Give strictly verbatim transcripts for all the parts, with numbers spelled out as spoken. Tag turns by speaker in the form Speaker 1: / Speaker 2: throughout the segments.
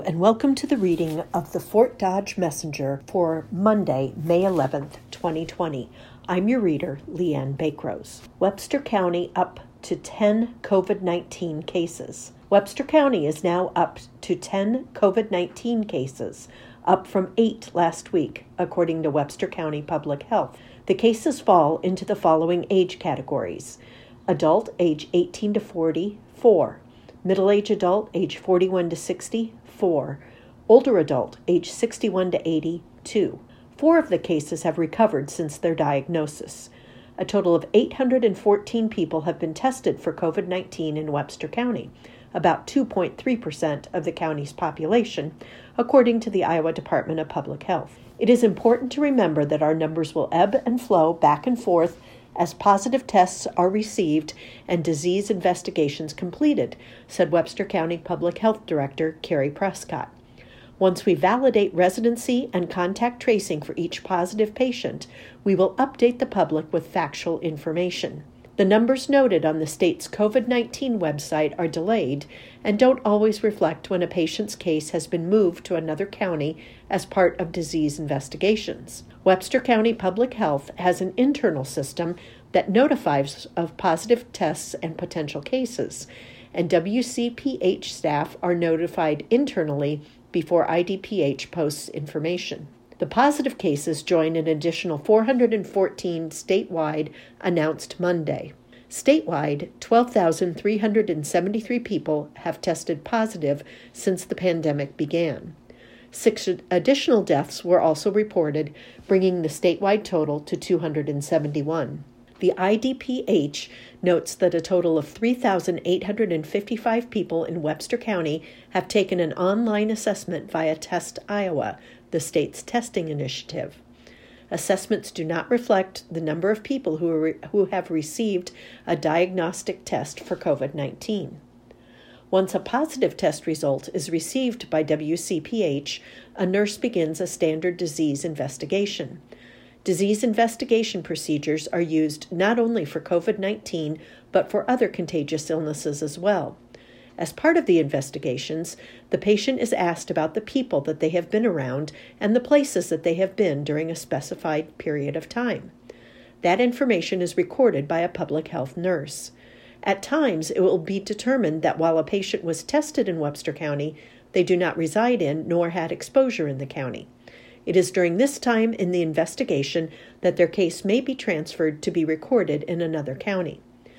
Speaker 1: and welcome to the reading of the Fort Dodge Messenger for Monday, May eleventh, twenty twenty. I'm your reader, Leanne Bakrose. Webster County up to ten COVID nineteen cases. Webster County is now up to ten COVID nineteen cases, up from eight last week, according to Webster County Public Health. The cases fall into the following age categories: adult, age eighteen to forty, four. Middle-aged adult, age forty-one to sixty, four. Older adult, age sixty-one to eighty, two. Four of the cases have recovered since their diagnosis. A total of eight hundred fourteen people have been tested for COVID nineteen in Webster County, about two point three percent of the county's population, according to the Iowa Department of Public Health. It is important to remember that our numbers will ebb and flow back and forth as positive tests are received and disease investigations completed, said Webster County Public Health Director Carrie Prescott. Once we validate residency and contact tracing for each positive patient, we will update the public with factual information. The numbers noted on the state's COVID nineteen website are delayed and don't always reflect when a patient's case has been moved to another county as part of disease investigations. Webster County Public Health has an internal system that notifies of positive tests and potential cases, and W C P H staff are notified internally before I D P H posts information. The positive cases join an additional four hundred fourteen statewide announced Monday. Statewide, twelve thousand three hundred seventy-three people have tested positive since the pandemic began. Six additional deaths were also reported, bringing the statewide total to two hundred seventy-one. The I D P H notes that a total of three thousand eight hundred fifty-five people in Webster County have taken an online assessment via Test Iowa, the state's testing initiative. Assessments do not reflect the number of people who, are, who have received a diagnostic test for COVID nineteen. Once a positive test result is received by W C P H, a nurse begins a standard disease investigation. Disease investigation procedures are used not only for COVID nineteen, but for other contagious illnesses as well. As part of the investigations, the patient is asked about the people that they have been around and the places that they have been during a specified period of time. That information is recorded by a public health nurse. At times, it will be determined that while a patient was tested in Webster County, they do not reside in nor had exposure in the county. It is during this time in the investigation that their case may be transferred to be recorded in another county.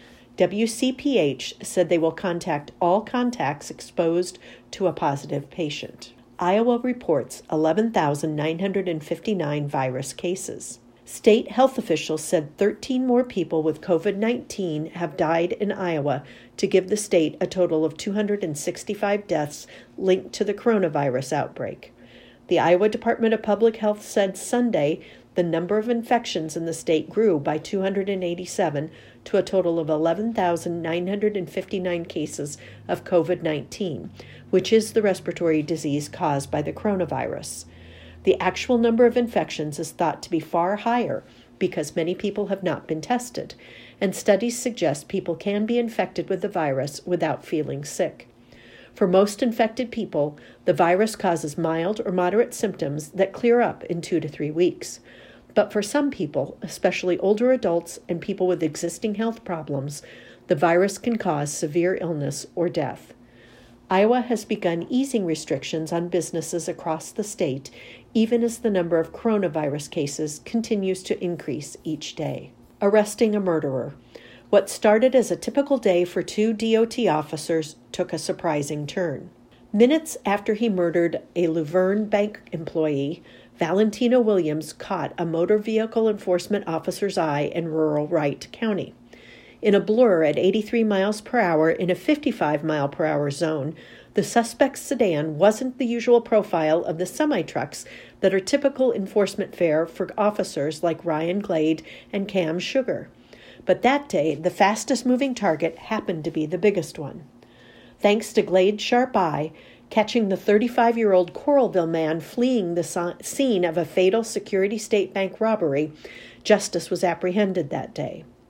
Speaker 1: W C P H said they will contact all contacts exposed to a positive patient. Iowa reports eleven thousand nine hundred fifty-nine virus cases. State health officials said thirteen more people with COVID nineteen have died in Iowa to give the state a total of two hundred sixty-five deaths linked to the coronavirus outbreak. The Iowa Department of Public Health said Sunday the number of infections in the state grew by two hundred eighty-seven to a total of eleven thousand nine hundred fifty-nine cases of COVID nineteen, which is the respiratory disease caused by the coronavirus. The actual number of infections is thought to be far higher because many people have not been tested, and studies suggest people can be infected with the virus without feeling sick. For most infected people, the virus causes mild or moderate symptoms that clear up in two to three weeks. But for some people, especially older adults and people with existing health problems, the virus can cause severe illness or death. Iowa has begun easing restrictions on businesses across the state, even as the number of coronavirus cases continues to increase each day. Arresting a murderer. What started as a typical day for two D O T officers took a surprising turn. Minutes after he murdered a Luverne Bank employee, Valentino Williams caught a motor vehicle enforcement officer's eye in rural Wright County. In a blur at eighty-three miles per hour in a fifty-five mile per hour zone, the suspect's sedan wasn't the usual profile of the semi-trucks that are typical enforcement fare for officers like Ryan Glade and Cam Sugar. But that day, the fastest-moving target happened to be the biggest one. Thanks to Glade's sharp eye, catching the thirty-five-year-old Coralville man fleeing the so- scene of a fatal Security State Bank robbery, justice was apprehended that day.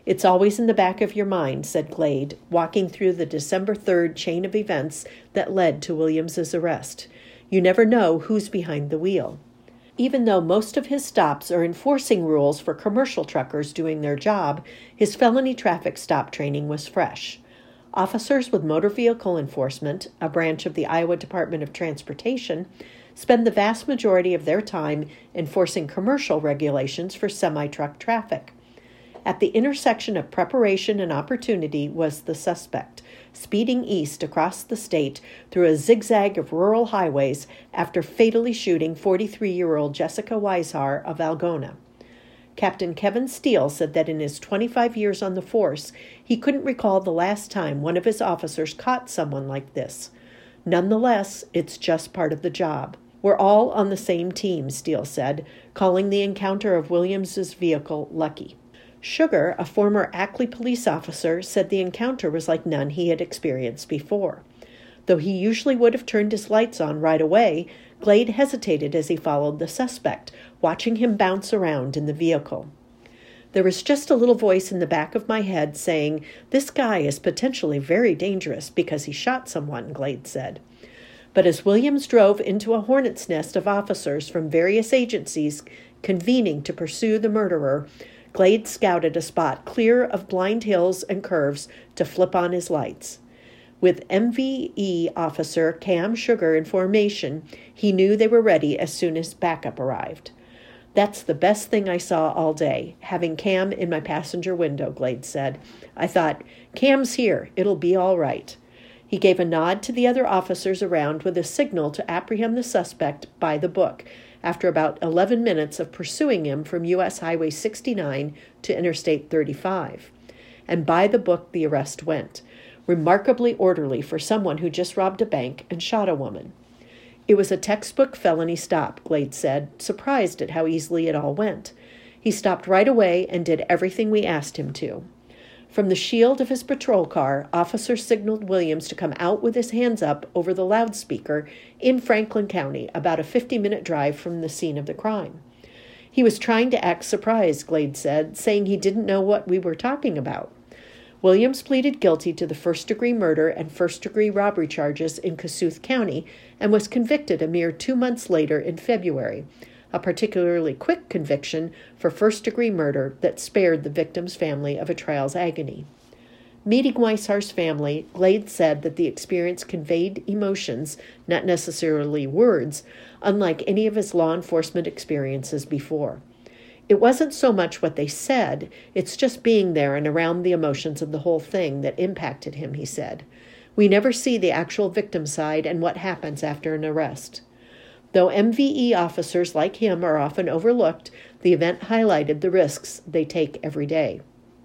Speaker 1: It's always in the back of your mind, said Glade, walking through the December third chain of events that led to Williams's arrest. You never know who's behind the wheel. Even though most of his stops are enforcing rules for commercial truckers doing their job, his felony traffic stop training was fresh. Officers with motor vehicle enforcement, a branch of the Iowa Department of Transportation, spend the vast majority of their time enforcing commercial regulations for semi-truck traffic. At the intersection of preparation and opportunity was the suspect, speeding east across the state through a zigzag of rural highways after fatally shooting forty-three-year-old Jessica Weishar of Algona. Captain Kevin Steele said that in his twenty-five years on the force, he couldn't recall the last time one of his officers caught someone like this. Nonetheless, it's just part of the job. We're all on the same team, Steele said, calling the encounter of Williams's vehicle lucky. Sugar, a former Ackley police officer, said the encounter was like none he had experienced before. Though he usually would have turned his lights on right away, Glade hesitated as he followed the suspect, watching him bounce around in the vehicle. There was just a little voice in the back of my head saying, "This guy is potentially very dangerous because he shot someone," Glade said. But as Williams drove into a hornet's nest of officers from various agencies convening to pursue the murderer, Glade scouted a spot clear of blind hills and curves to flip on his lights. With M V E officer Cam Sugar in formation, he knew they were ready as soon as backup arrived. "That's the best thing I saw all day, having Cam in my passenger window," Glade said. "I thought, Cam's here, it'll be all right." He gave a nod to the other officers around with a signal to apprehend the suspect by the book, after about eleven minutes of pursuing him from U S Highway sixty-nine to Interstate thirty-five. And by the book the arrest went, remarkably orderly for someone who just robbed a bank and shot a woman. It was a textbook felony stop, Glade said, surprised at how easily it all went. He stopped right away and did everything we asked him to. From the shield of his patrol car, officers signaled Williams to come out with his hands up over the loudspeaker in Franklin County, about a fifty-minute drive from the scene of the crime. He was trying to act surprised, Glade said, saying he didn't know what we were talking about. Williams pleaded guilty to the first-degree murder and first-degree robbery charges in Kossuth County and was convicted a mere two months later in February, a particularly quick conviction for first-degree murder that spared the victim's family of a trial's agony. Meeting Weishar's family, Glade said that the experience conveyed emotions, not necessarily words, unlike any of his law enforcement experiences before. It wasn't so much what they said, it's just being there and around the emotions of the whole thing that impacted him, he said. We never see the actual victim side and what happens after an arrest. Though M V E officers like him are often overlooked, the event highlighted the risks they take every day.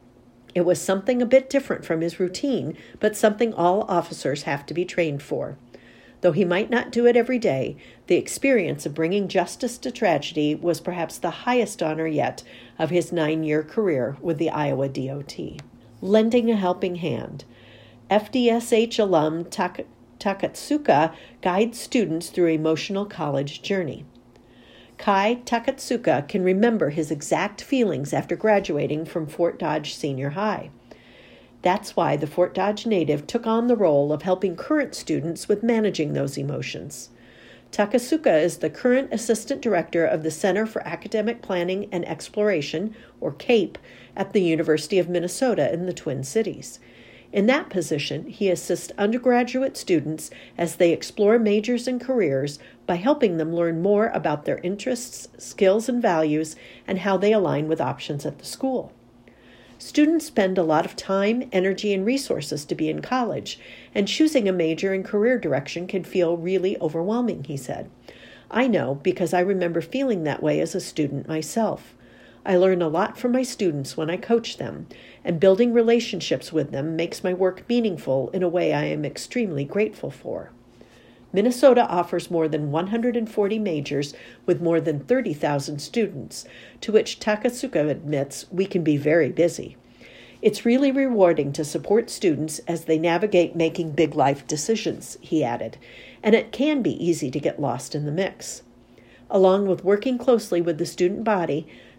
Speaker 1: It was something a bit different from his routine, but something all officers have to be trained for. Though he might not do it every day, the experience of bringing justice to tragedy was perhaps the highest honor yet of his nine-year career with the Iowa D O T. Lending a helping hand. F D S H alum Tak- Takatsuka guides students through emotional college journey. Kai Takatsuka can remember his exact feelings after graduating from Fort Dodge Senior High. That's why the Fort Dodge native took on the role of helping current students with managing those emotions. Takatsuka is the current assistant director of the Center for Academic Planning and Exploration, or CAPE, at the University of Minnesota in the Twin Cities. In that position, he assists undergraduate students as they explore majors and careers by helping them learn more about their interests, skills, and values, and how they align with options at the school. Students spend a lot of time, energy, and resources to be in college, and choosing a major and career direction can feel really overwhelming, he said. I know because I remember feeling that way as a student myself. I learn a lot from my students when I coach them, and building relationships with them makes my work meaningful in a way I am extremely grateful for. Minnesota offers more than one hundred forty majors with more than thirty thousand students, to which Takatsuka admits we can be very busy. It's really rewarding to support students as they navigate making big life decisions, he added, and it can be easy to get lost in the mix. Along with working closely with the student body,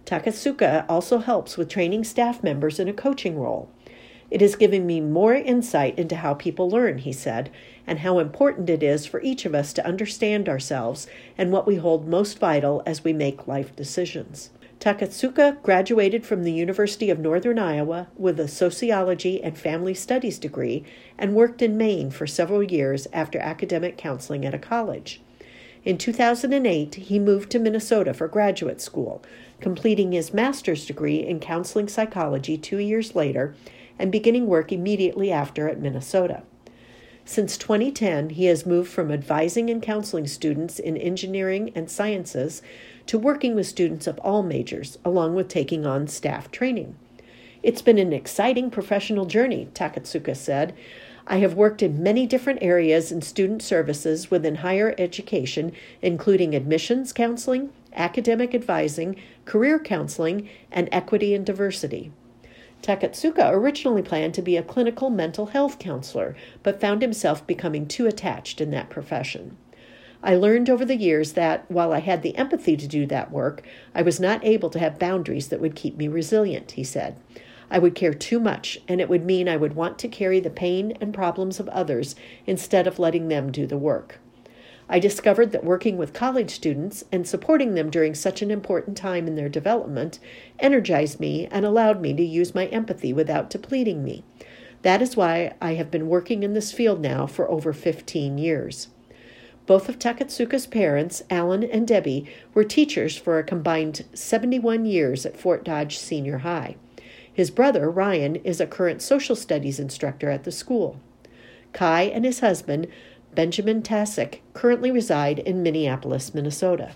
Speaker 1: Takatsuka also helps with training staff members in a coaching role. It has given me more insight into how people learn, he said, and how important it is for each of us to understand ourselves and what we hold most vital as we make life decisions. Takatsuka graduated from the University of Northern Iowa with a sociology and family studies degree and worked in Maine for several years after academic counseling at a college. In two thousand eight, he moved to Minnesota for graduate school, completing his master's degree in counseling psychology two years later and beginning work immediately after at Minnesota. Since twenty ten, he has moved from advising and counseling students in engineering and sciences to working with students of all majors, along with taking on staff training. It's been an exciting professional journey, Takatsuka said. I have worked in many different areas in student services within higher education, including admissions counseling, academic advising, career counseling, and equity and diversity. Takatsuka originally planned to be a clinical mental health counselor, but found himself becoming too attached in that profession. I learned over the years that, while I had the empathy to do that work, I was not able to have boundaries that would keep me resilient, he said. I would care too much, and it would mean I would want to carry the pain and problems of others instead of letting them do the work. I discovered that working with college students and supporting them during such an important time in their development energized me and allowed me to use my empathy without depleting me. That is why I have been working in this field now for over fifteen years. Both of Takatsuka's parents, Alan and Debbie, were teachers for a combined seventy-one years at Fort Dodge Senior High. His brother, Ryan, is a current social studies instructor at the school. Kai and his husband, Benjamin Tasek, currently reside in Minneapolis, Minnesota.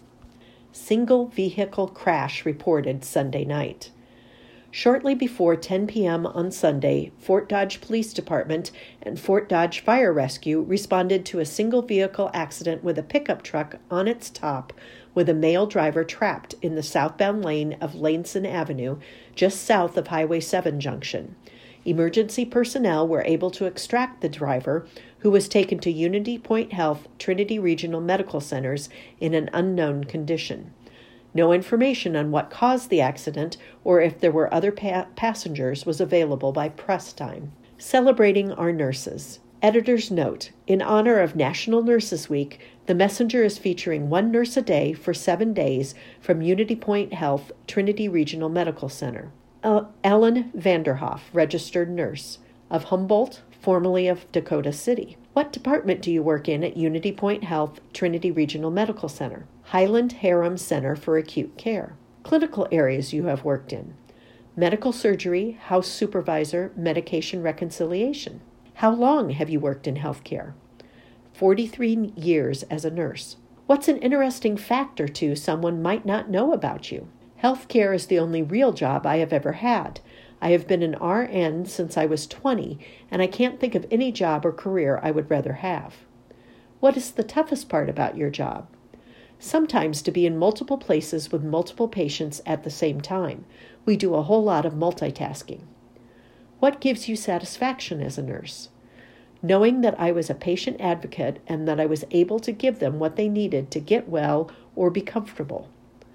Speaker 1: Single vehicle crash reported Sunday night. Shortly before ten p.m. on Sunday, Fort Dodge Police Department and Fort Dodge Fire Rescue responded to a single vehicle accident with a pickup truck on its top with a male driver trapped in the southbound lane of Laneson Avenue, just south of Highway seven junction. Emergency personnel were able to extract the driver, who was taken to Unity Point Health Trinity Regional Medical Centers in an unknown condition. No information on what caused the accident or if there were other pa- passengers was available by press time. Celebrating our nurses. Editor's note: in honor of National Nurses Week, the Messenger is featuring one nurse a day for seven days from Unity Point Health Trinity Regional Medical Center. Uh, Ellen Vanderhoff, registered nurse, of Humboldt, formerly of Dakota City. What department do you work in at Unity Point Health Trinity Regional Medical Center? Highland Harem Center for Acute Care. Clinical areas you have worked in: medical surgery, house supervisor, medication reconciliation. How long have you worked in healthcare? forty-three years as a nurse. What's an interesting fact or two someone might not know about you? Healthcare is the only real job I have ever had. I have been an R N since I was twenty, and I can't think of any job or career I would rather have. What is the toughest part about your job? Sometimes to be in multiple places with multiple patients at the same time. We do a whole lot of multitasking. What gives you satisfaction as a nurse? Knowing that I was a patient advocate and that I was able to give them what they needed to get well or be comfortable.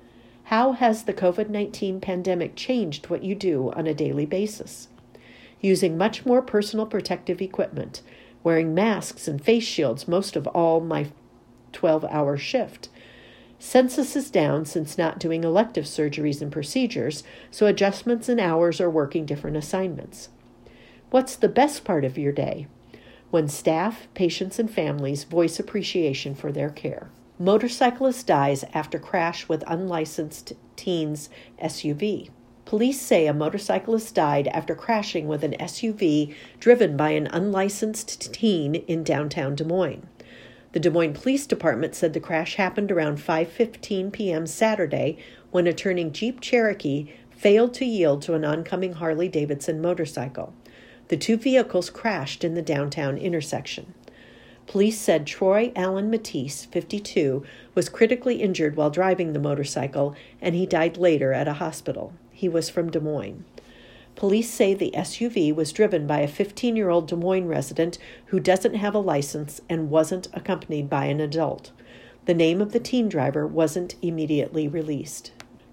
Speaker 1: How has the covid nineteen pandemic changed what you do on a daily basis? Using much more personal protective equipment, wearing masks and face shields most of all my twelve-hour shift. Census is down since not doing elective surgeries and procedures, so adjustments in hours are working different assignments. What's the best part of your day? When staff, patients, and families voice appreciation for their care. Motorcyclist dies after crash with unlicensed teen's S U V. Police say a motorcyclist died after crashing with an S U V driven by an unlicensed teen in downtown Des Moines. The Des Moines Police Department said the crash happened around five fifteen p.m. Saturday when a turning Jeep Cherokee failed to yield to an oncoming Harley-Davidson motorcycle. The two vehicles crashed in the downtown intersection. Police said Troy Allen Matisse, fifty-two, was critically injured while driving the motorcycle, and he died later at a hospital. He was from Des Moines. Police say the S U V was driven by a fifteen-year-old Des Moines resident who doesn't have a license and wasn't accompanied by an adult. The name of the teen driver wasn't immediately released.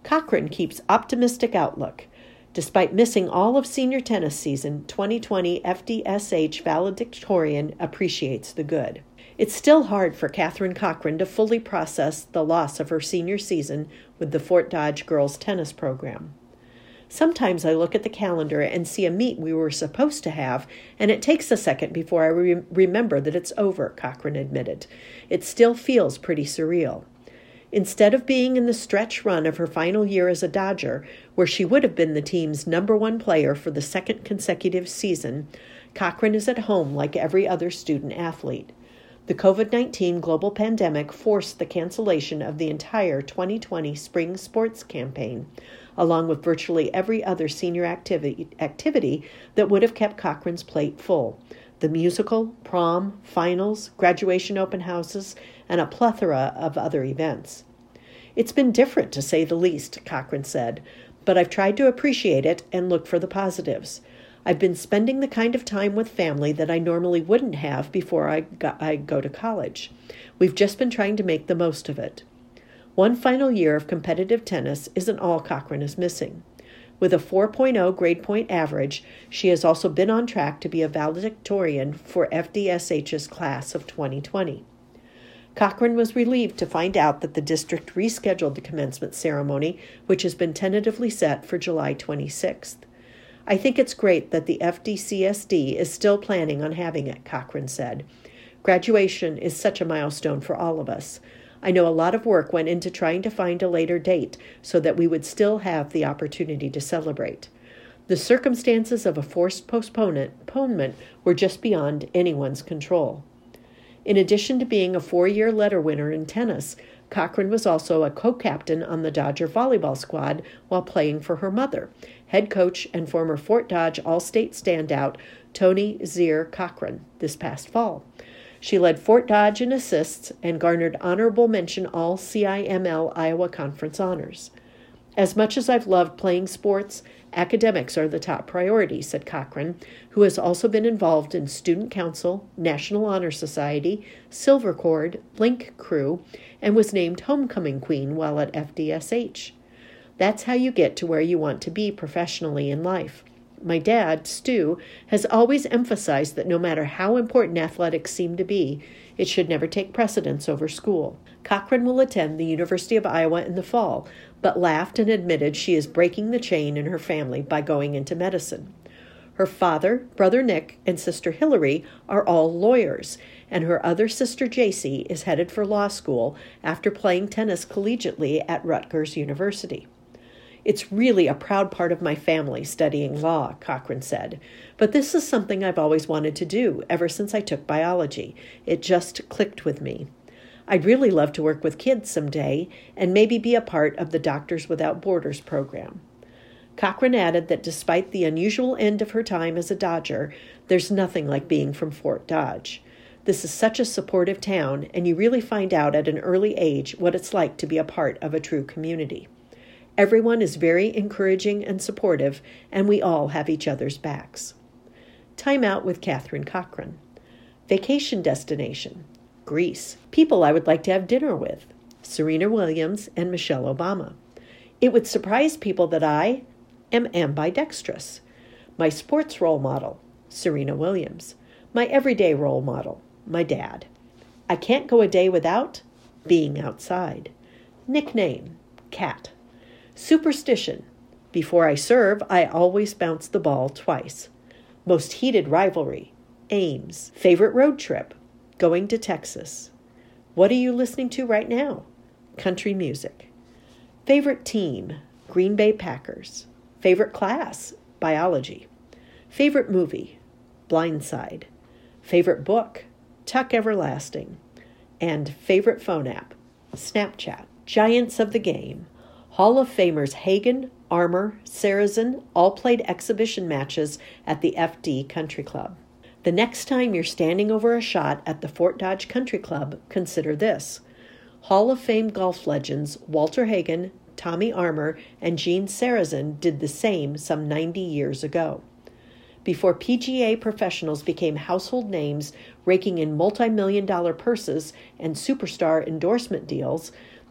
Speaker 1: Cochran keeps optimistic outlook. Despite missing all of senior tennis season, twenty twenty F D S H valedictorian appreciates the good. It's still hard for Catherine Cochran to fully process the loss of her senior season with the Fort Dodge girls tennis program. Sometimes I look at the calendar and see a meet we were supposed to have, and it takes a second before I re- remember that it's over, Cochran admitted. It still feels pretty surreal. Instead of being in the stretch run of her final year as a Dodger, where she would have been the team's number one player for the second consecutive season, Cochran is at home like every other student athlete. The covid nineteen global pandemic forced the cancellation of the entire twenty twenty spring sports campaign, along with virtually every other senior activity, activity that would have kept Cochran's plate full. The musical, prom, finals, graduation open houses, and a plethora of other events. It's been different, to say the least, Cochran said, but I've tried to appreciate it and look for the positives. I've been spending the kind of time with family that I normally wouldn't have before I, got, I go to college. We've just been trying to make the most of it. One final year of competitive tennis isn't all Cochran is missing. With a four point oh grade point average, she has also been on track to be a valedictorian for F D S H's class of twenty twenty. Cochran was relieved to find out that the district rescheduled the commencement ceremony, which has been tentatively set for July twenty-sixth. I think it's great that the F D C S D is still planning on having it, Cochran said. Graduation is such a milestone for all of us. I know a lot of work went into trying to find a later date so that we would still have the opportunity to celebrate. The circumstances of a forced postponement were just beyond anyone's control. In addition to being a four-year letter winner in tennis, Cochran was also a co-captain on the Dodger volleyball squad while playing for her mother, head coach and former Fort Dodge All-State standout Tony Zier Cochran, this past fall. She led Fort Dodge in assists and garnered honorable mention all C I M L Iowa Conference honors. As much as I've loved playing sports, academics are the top priority, said Cochran, who has also been involved in Student Council, National Honor Society, Silver Cord, Link Crew, and was named Homecoming Queen while at F D S H. That's how you get to where you want to be professionally in life. My dad, Stu, has always emphasized that no matter how important athletics seem to be, it should never take precedence over school. Cochran will attend the University of Iowa in the fall, but laughed and admitted she is breaking the chain in her family by going into medicine. Her father, brother Nick, and sister Hillary are all lawyers, and her other sister J C is headed for law school after playing tennis collegiately at Rutgers University. It's really a proud part of my family studying law, Cochran said, but this is something I've always wanted to do ever since I took biology. It just clicked with me. I'd really love to work with kids someday and maybe be a part of the Doctors Without Borders program. Cochran added that despite the unusual end of her time as a Dodger, there's nothing like being from Fort Dodge. This is such a supportive town, and you really find out at an early age what it's like to be a part of a true community. Everyone is very encouraging and supportive, and we all have each other's backs. Time out with Catherine Cochran. Vacation destination. Greece. People I would like to have dinner with. Serena Williams and Michelle Obama. It would surprise people that I am ambidextrous. My sports role model, Serena Williams. My everyday role model, my dad. I can't go a day without being outside. Nickname, Cat. Superstition. Before I serve, I always bounce the ball twice. Most heated rivalry. Ames. Favorite road trip. Going to Texas. What are you listening to right now? Country music. Favorite team. Green Bay Packers. Favorite class. Biology. Favorite movie. Blindside. Favorite book. Tuck Everlasting. And favorite phone app. Snapchat. Giants of the game. Hall of Famers Hagen, Armour, Sarazen all played exhibition matches at the F D Country Club. The next time you're standing over a shot at the Fort Dodge Country Club, consider this. Hall of Fame golf legends Walter Hagen, Tommy Armour, and Gene Sarazen did the same some ninety years ago. Before P G A professionals became household names raking in multi-million dollar purses and superstar endorsement deals,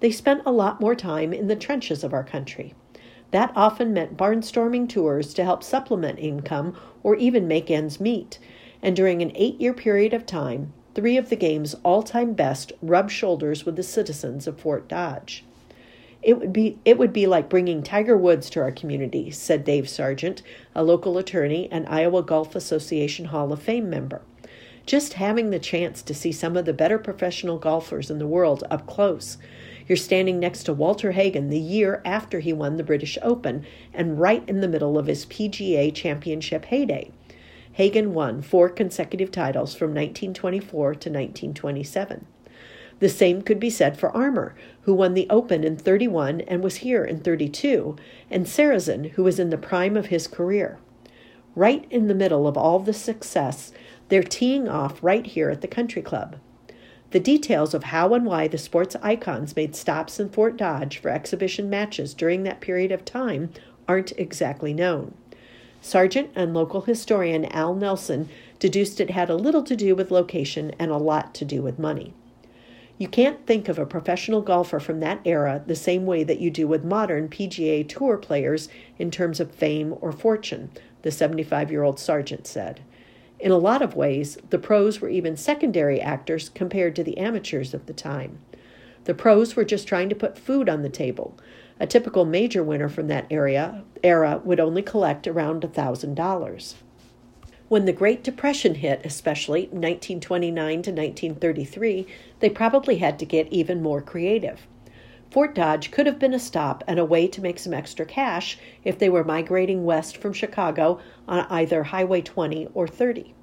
Speaker 1: they spent a lot more time in the trenches of our country. That often meant barnstorming tours to help supplement income or even make ends meet. And during an eight-year period of time, three of the game's all-time best rubbed shoulders with the citizens of Fort Dodge. It would be it would be like bringing Tiger Woods to our community, said Dave Sargent, a local attorney and Iowa Golf Association Hall of Fame member. Just having the chance to see some of the better professional golfers in the world up close. You're standing next to Walter Hagen the year after he won the British Open and right in the middle of his P G A championship heyday. Hagen won four consecutive titles from nineteen twenty-four to nineteen twenty-seven. The same could be said for Armour, who won the Open in thirty-one and was here in thirty-two, and Sarazen, who was in the prime of his career. Right in the middle of all the success, they're teeing off right here at the country club. The details of how and why the sports icons made stops in Fort Dodge for exhibition matches during that period of time aren't exactly known. Sargent and local historian Al Nelson deduced it had a little to do with location and a lot to do with money. You can't think of a professional golfer from that era the same way that you do with modern P G A Tour players in terms of fame or fortune, the seventy-five-year-old Sargent said. In a lot of ways, the pros were even secondary actors compared to the amateurs of the time. The pros were just trying to put food on the table. A typical major winner from that area, era would only collect around one thousand dollars. When the Great Depression hit, especially nineteen twenty-nine to nineteen thirty-three, they probably had to get even more creative. Fort Dodge could have been a stop and a way to make some extra cash if they were migrating west from Chicago on either Highway twenty or thirty.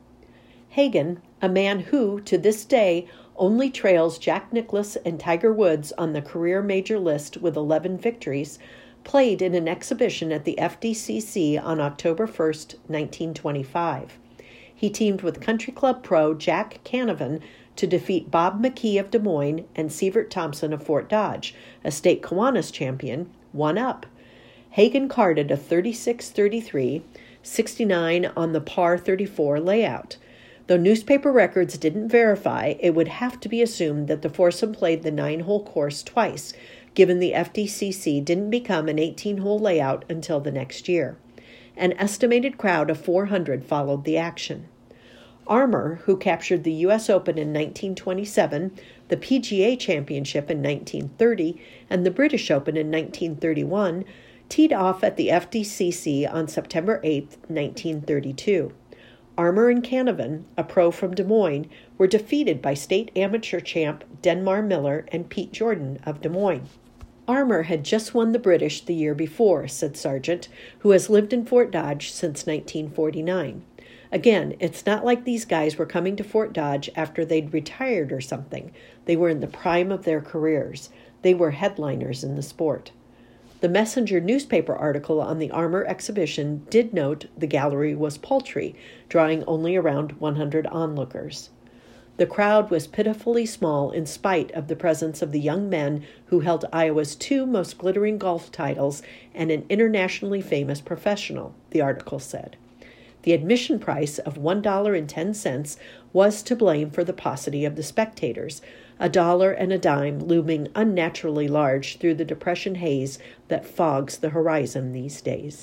Speaker 1: Hagen, a man who, to this day, only trails Jack Nicklaus and Tiger Woods on the career major list with eleven victories, played in an exhibition at the F D C C on October first, nineteen twenty-five. He teamed with country club pro Jack Canavan to defeat Bob McKee of Des Moines and Sievert Thompson of Fort Dodge, a state Kiwanis champion, one up. Hagen carded a thirty-six thirty-three, sixty-nine on the par thirty-four layout. Though newspaper records didn't verify, it would have to be assumed that the foursome played the nine-hole course twice, given the F D C C didn't become an eighteen-hole layout until the next year. An estimated crowd of four hundred followed the action. Armour, who captured the U S Open in nineteen twenty-seven, the P G A Championship in nineteen thirty, and the British Open in nineteen thirty-one, teed off at the F D C C on September eighth, nineteen thirty-two. Armour and Canavan, a pro from Des Moines, were defeated by state amateur champ Denmar Miller and Pete Jordan of Des Moines. Armour had just won the British the year before, said Sargent, who has lived in Fort Dodge since nineteen forty-nine. Again, it's not like these guys were coming to Fort Dodge after they'd retired or something. They were in the prime of their careers. They were headliners in the sport. The Messenger newspaper article on the Armour exhibition did note the gallery was paltry, drawing only around one hundred onlookers. The crowd was pitifully small in spite of the presence of the young men who held Iowa's two most glittering golf titles and an internationally famous professional, the article said. The admission price of one dollar and ten cents was to blame for the paucity of the spectators, a dollar and a dime looming unnaturally large through the depression haze that fogs the horizon these days.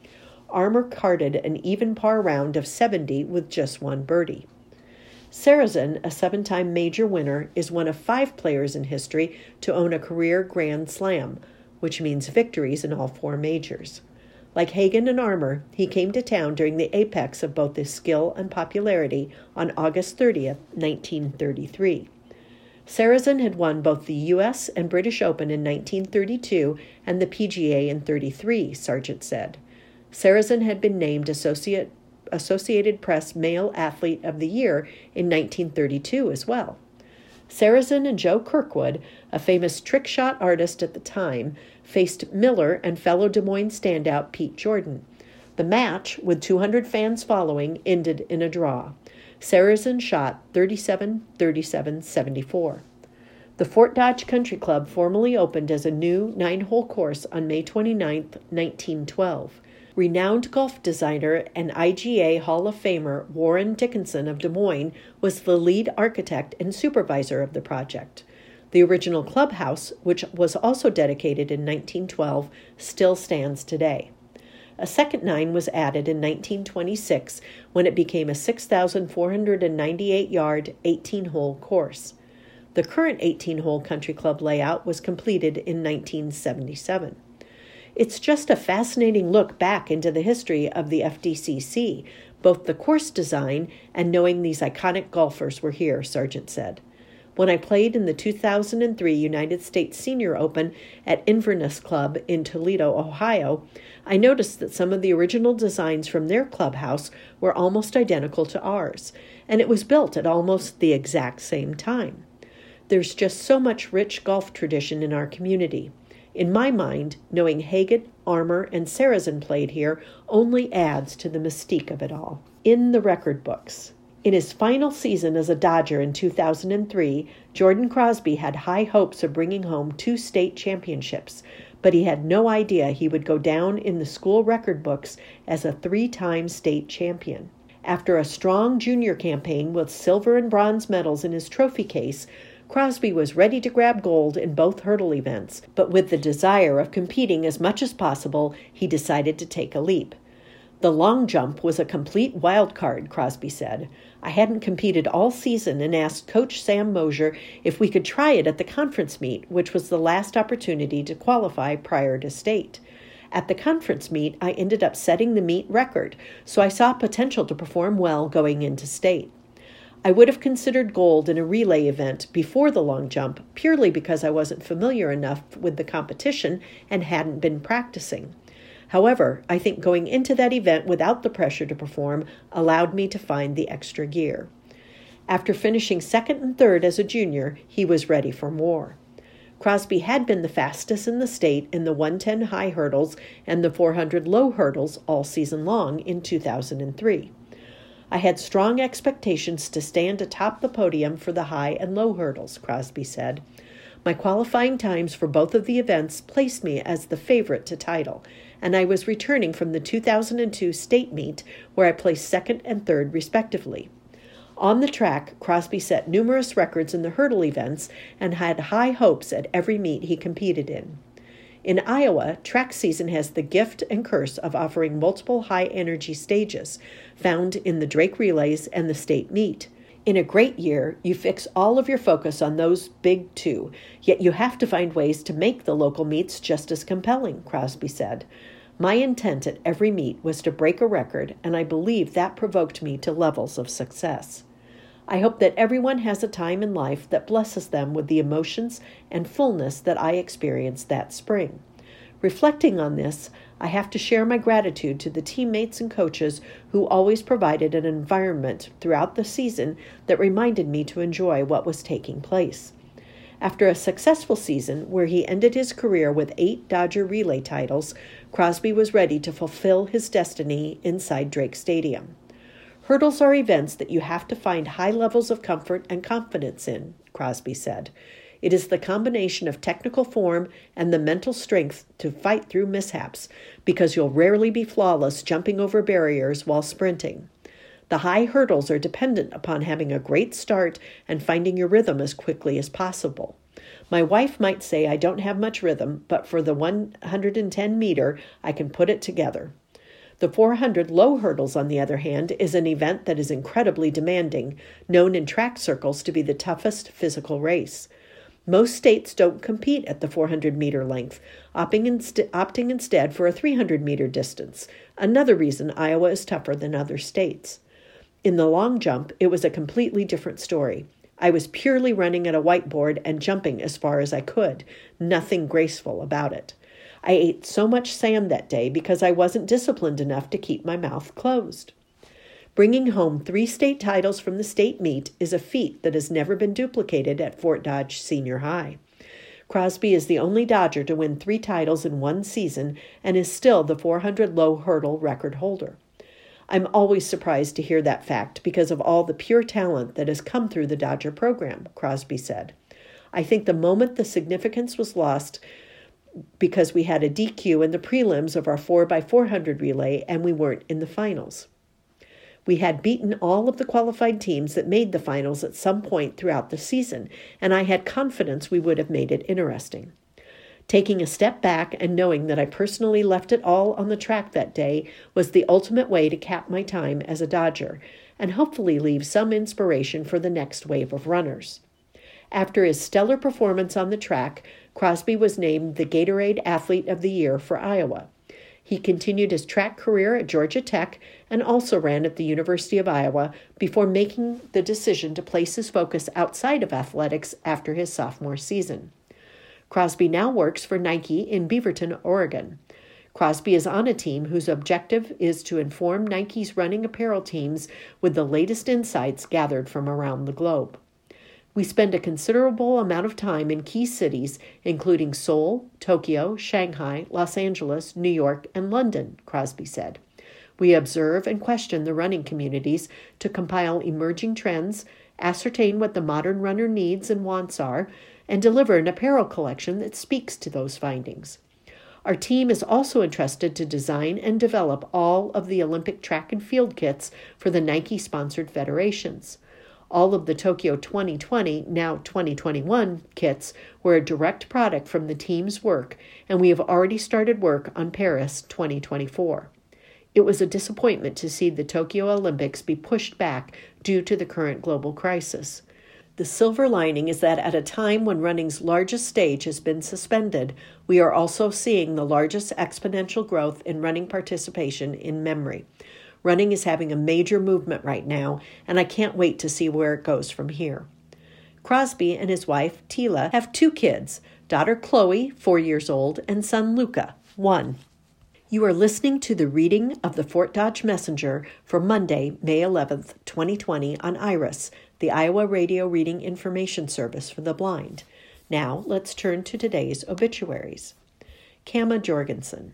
Speaker 1: Armour carded an even par round of seventy with just one birdie. Sarazen, a seven-time major winner, is one of five players in history to own a career Grand Slam, which means victories in all four majors. Like Hagen and Armour, he came to town during the apex of both his skill and popularity on August thirtieth, nineteen thirty-three. Sarazen had won both the U S and British Open in nineteen thirty-two and the P G A in thirty-three, Sargent said. Sarazen had been named Associate, Associated Press Male Athlete of the Year in nineteen thirty-two as well. Sarazen and Joe Kirkwood, a famous trick shot artist at the time, faced Miller and fellow Des Moines standout Pete Jordan. The match, with two hundred fans following, ended in a draw. Sarazen shot thirty-seven thirty-seven seventy-four. The Fort Dodge Country Club formally opened as a new nine-hole course on May twenty-ninth, nineteen twelve. Renowned golf designer and I G A Hall of Famer Warren Dickinson of Des Moines was the lead architect and supervisor of the project. The original clubhouse, which was also dedicated in nineteen twelve, still stands today. A second nine was added in nineteen twenty-six when it became a six thousand four hundred ninety-eight yard, eighteen-hole course. The current eighteen-hole country club layout was completed in nineteen seventy-seven. It's just a fascinating look back into the history of the F D C C, both the course design and knowing these iconic golfers were here, Sargent said. When I played in the two thousand three United States Senior Open at Inverness Club in Toledo, Ohio, I noticed that some of the original designs from their clubhouse were almost identical to ours, and it was built at almost the exact same time. There's just so much rich golf tradition in our community. In my mind, knowing Haggett, Armour, and Sarazen played here only adds to the mystique of it all. In the record books. In his final season as a Dodger in two thousand three, Jordan Crosby had high hopes of bringing home two state championships, but he had no idea he would go down in the school record books as a three-time state champion. After a strong junior campaign with silver and bronze medals in his trophy case, Crosby was ready to grab gold in both hurdle events, but with the desire of competing as much as possible, he decided to take a leap. The long jump was a complete wild card, Crosby said. I hadn't competed all season and asked Coach Sam Mosier if we could try it at the conference meet, which was the last opportunity to qualify prior to state. At the conference meet, I ended up setting the meet record, so I saw potential to perform well going into state. I would have considered gold in a relay event before the long jump, purely because I wasn't familiar enough with the competition and hadn't been practicing. However, I think going into that event without the pressure to perform allowed me to find the extra gear. After finishing second and third as a junior, he was ready for more. Crosby had been the fastest in the state in the one ten high hurdles and the four hundred low hurdles all season long in two thousand three. I had strong expectations to stand atop the podium for the high and low hurdles, Crosby said. My qualifying times for both of the events placed me as the favorite to title, and I was returning from the two thousand two state meet where I placed second and third respectively. On the track, Crosby set numerous records in the hurdle events and had high hopes at every meet he competed in. In Iowa, track season has the gift and curse of offering multiple high-energy stages, found in the Drake Relays and the state meet. In a great year, you fix all of your focus on those big two, yet you have to find ways to make the local meets just as compelling, Crosby said. My intent at every meet was to break a record, and I believe that provoked me to levels of success. I hope that everyone has a time in life that blesses them with the emotions and fullness that I experienced that spring. Reflecting on this, I have to share my gratitude to the teammates and coaches who always provided an environment throughout the season that reminded me to enjoy what was taking place. After a successful season where he ended his career with eight Dodger relay titles, Crosby was ready to fulfill his destiny inside Drake Stadium. Hurdles are events that you have to find high levels of comfort and confidence in, Crosby said. It is the combination of technical form and the mental strength to fight through mishaps, because you'll rarely be flawless jumping over barriers while sprinting. The high hurdles are dependent upon having a great start and finding your rhythm as quickly as possible. My wife might say I don't have much rhythm, but for the one hundred ten meter, I can put it together. The four hundred low hurdles, on the other hand, is an event that is incredibly demanding, known in track circles to be the toughest physical race. Most states don't compete at the four hundred meter length, opting, inst- opting instead for a three hundred meter distance, another reason Iowa is tougher than other states. In the long jump, it was a completely different story. I was purely running at a whiteboard and jumping as far as I could, nothing graceful about it. I ate so much sand that day because I wasn't disciplined enough to keep my mouth closed. Bringing home three state titles from the state meet is a feat that has never been duplicated at Fort Dodge Senior High. Crosby is the only Dodger to win three titles in one season and is still the four hundred low hurdle record holder. I'm always surprised to hear that fact because of all the pure talent that has come through the Dodger program, Crosby said. I think the moment the significance was lost because we had a D Q in the prelims of our four by four hundred relay and we weren't in the finals. We had beaten all of the qualified teams that made the finals at some point throughout the season, and I had confidence we would have made it interesting. Taking a step back and knowing that I personally left it all on the track that day was the ultimate way to cap my time as a Dodger, and hopefully leave some inspiration for the next wave of runners. After his stellar performance on the track, Crosby was named the Gatorade Athlete of the Year for Iowa. He continued his track career at Georgia Tech and also ran at the University of Iowa before making the decision to place his focus outside of athletics after his sophomore season. Crosby now works for Nike in Beaverton, Oregon. Crosby is on a team whose objective is to inform Nike's running apparel teams with the latest insights gathered from around the globe. We spend a considerable amount of time in key cities, including Seoul, Tokyo, Shanghai, Los Angeles, New York, and London, Crosby said. We observe and question the running communities to compile emerging trends, ascertain what the modern runner needs and wants are, and deliver an apparel collection that speaks to those findings. Our team is also entrusted to design and develop all of the Olympic track and field kits for the Nike-sponsored federations. All of the Tokyo twenty twenty, now twenty twenty-one, kits were a direct product from the team's work, and we have already started work on Paris twenty twenty-four. It was a disappointment to see the Tokyo Olympics be pushed back due to the current global crisis. The silver lining is that at a time when running's largest stage has been suspended, we are also seeing the largest exponential growth in running participation in memory. Running is having a major movement right now, and I can't wait to see where it goes from here. Crosby and his wife, Tila, have two kids, daughter Chloe, four years old, and son Luca, one. You are listening to the reading of the Fort Dodge Messenger for Monday, May eleventh, twenty twenty on IRIS, the Iowa Radio Reading Information Service for the Blind. Now, let's turn to today's obituaries. Kama Jorgensen.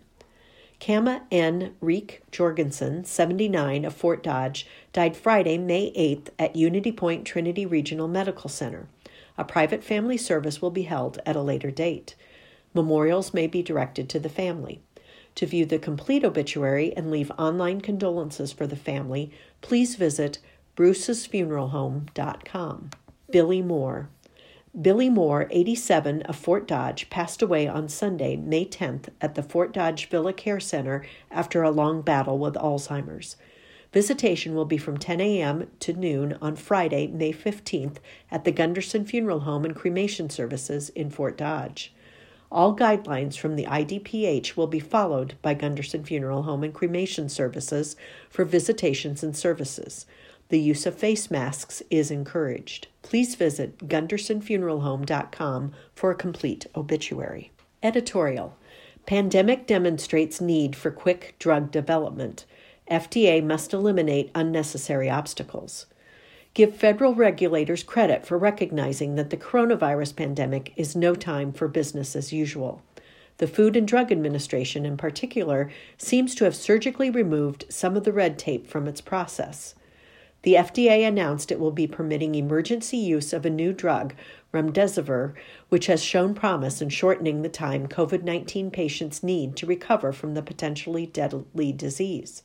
Speaker 1: Kama N. Reek Jorgensen, seventy-nine, of Fort Dodge, died Friday, May eighth at Unity Point Trinity Regional Medical Center. A private family service will be held at a later date. Memorials may be directed to the family. To view the complete obituary and leave online condolences for the family, please visit bruces funeral home dot com. Billy Moore. Billy Moore, eighty-seven, of Fort Dodge, passed away on Sunday, May tenth, at the Fort Dodge Villa Care Center after a long battle with Alzheimer's. Visitation will be from ten a.m. to noon on Friday, May fifteenth, at the Gunderson Funeral Home and Cremation Services in Fort Dodge. All guidelines from the I D P H will be followed by Gunderson Funeral Home and Cremation Services for visitations and services. The use of face masks is encouraged. Please visit gunderson funeral home dot com for a complete obituary. Editorial. Pandemic demonstrates need for quick drug development. F D A must eliminate unnecessary obstacles. Give federal regulators credit for recognizing that the coronavirus pandemic is no time for business as usual. The Food and Drug Administration, in particular, seems to have surgically removed some of the red tape from its process. The F D A announced it will be permitting emergency use of a new drug, remdesivir, which has shown promise in shortening the time COVID nineteen patients need to recover from the potentially deadly disease.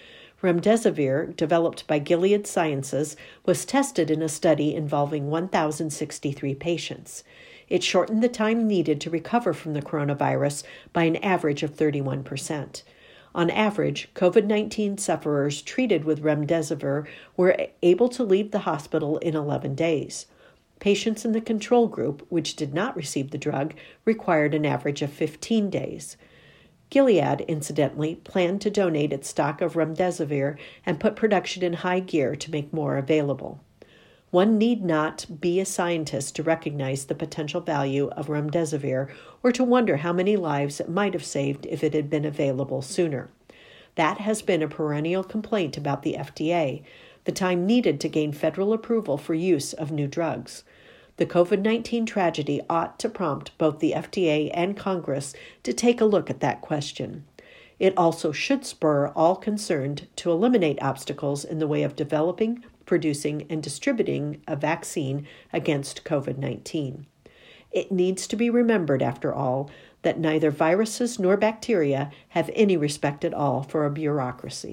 Speaker 1: Remdesivir, developed by Gilead Sciences, was tested in a study involving one thousand sixty-three patients. It shortened the time needed to recover from the coronavirus by an average of thirty-one percent. On average, COVID nineteen sufferers treated with remdesivir were able to leave the hospital in eleven days. Patients in the control group, which did not receive the drug, required an average of fifteen days. Gilead, incidentally, planned to donate its stock of remdesivir and put production in high gear to make more available. One need not be a scientist to recognize the potential value of remdesivir or to wonder how many lives it might have saved if it had been available sooner. That has been a perennial complaint about the F D A, the time needed to gain federal approval for use of new drugs. The COVID nineteen tragedy ought to prompt both the F D A and Congress to take a look at that question. It also should spur all concerned to eliminate obstacles in the way of developing, producing, and distributing a vaccine against COVID nineteen. It needs to be remembered, after all, that neither viruses nor bacteria have any respect at all for a bureaucracy.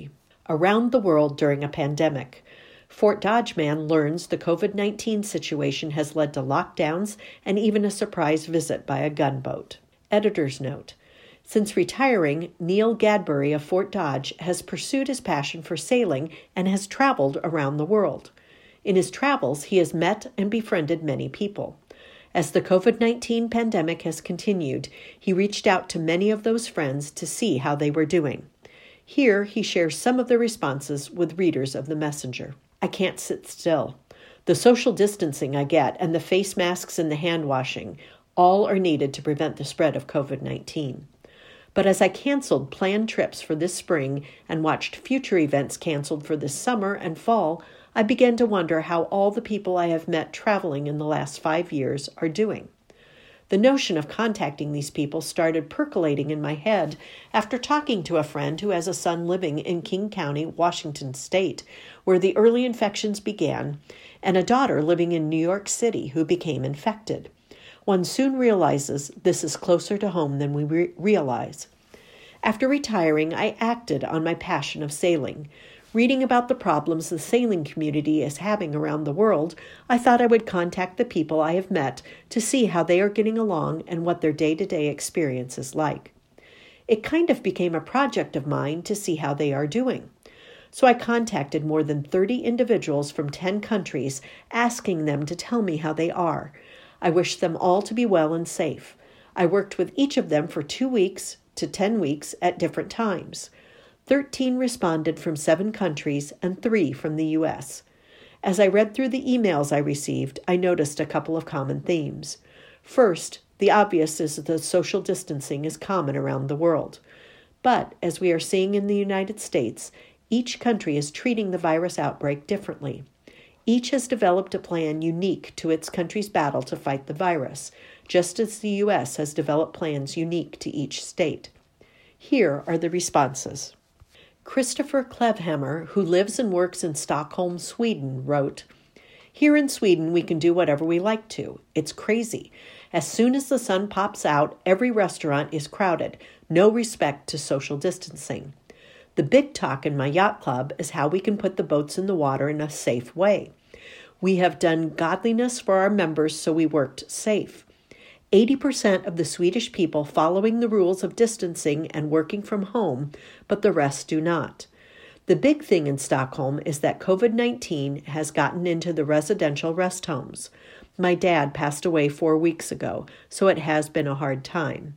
Speaker 1: around the world during a pandemic. Fort Dodge man learns the covid nineteen situation has led to lockdowns and even a surprise visit by a gunboat. Editor's note. Since retiring, Neil Gadbury of Fort Dodge has pursued his passion for sailing and has traveled around the world. In his travels, he has met and befriended many people. As the covid nineteen pandemic has continued, he reached out to many of those friends to see how they were doing. Here, he shares some of the responses with readers of the Messenger. I can't sit still. The social distancing I get and the face masks and the hand washing, all are needed to prevent the spread of covid nineteen. But as I canceled planned trips for this spring and watched future events canceled for this summer and fall, I began to wonder how all the people I have met traveling in the last five years are doing. The notion of contacting these people started percolating in my head after talking to a friend who has a son living in King County, Washington State, where the early infections began, and a daughter living in New York City who became infected. One soon realizes this is closer to home than we re- realize. After retiring, I acted on my passion of sailing. Reading about the problems the sailing community is having around the world, I thought I would contact the people I have met to see how they are getting along and what their day-to-day experience is like. It kind of became a project of mine to see how they are doing. So I contacted more than thirty individuals from ten countries, asking them to tell me how they are. I wished them all to be well and safe. I worked with each of them for two weeks to ten weeks at different times. Thirteen responded from seven countries and three from the U S. As I read through the emails I received, I noticed a couple of common themes. First, the obvious is that social distancing is common around the world. But, as we are seeing in the United States, each country is treating the virus outbreak differently. Each has developed a plan unique to its country's battle to fight the virus, just as the U S has developed plans unique to each state. Here are the responses. Christopher Klevhammer, who lives and works in Stockholm, Sweden, wrote, "Here in Sweden, we can do whatever we like to. It's crazy. As soon as the sun pops out, every restaurant is crowded. No respect to social distancing. The big talk in my yacht club is how we can put the boats in the water in a safe way. We have done godliness for our members, so we worked safe. eighty percent of the Swedish people following the rules of distancing and working from home, but the rest do not. The big thing in Stockholm is that covid nineteen has gotten into the residential rest homes. My dad passed away four weeks ago, so it has been a hard time."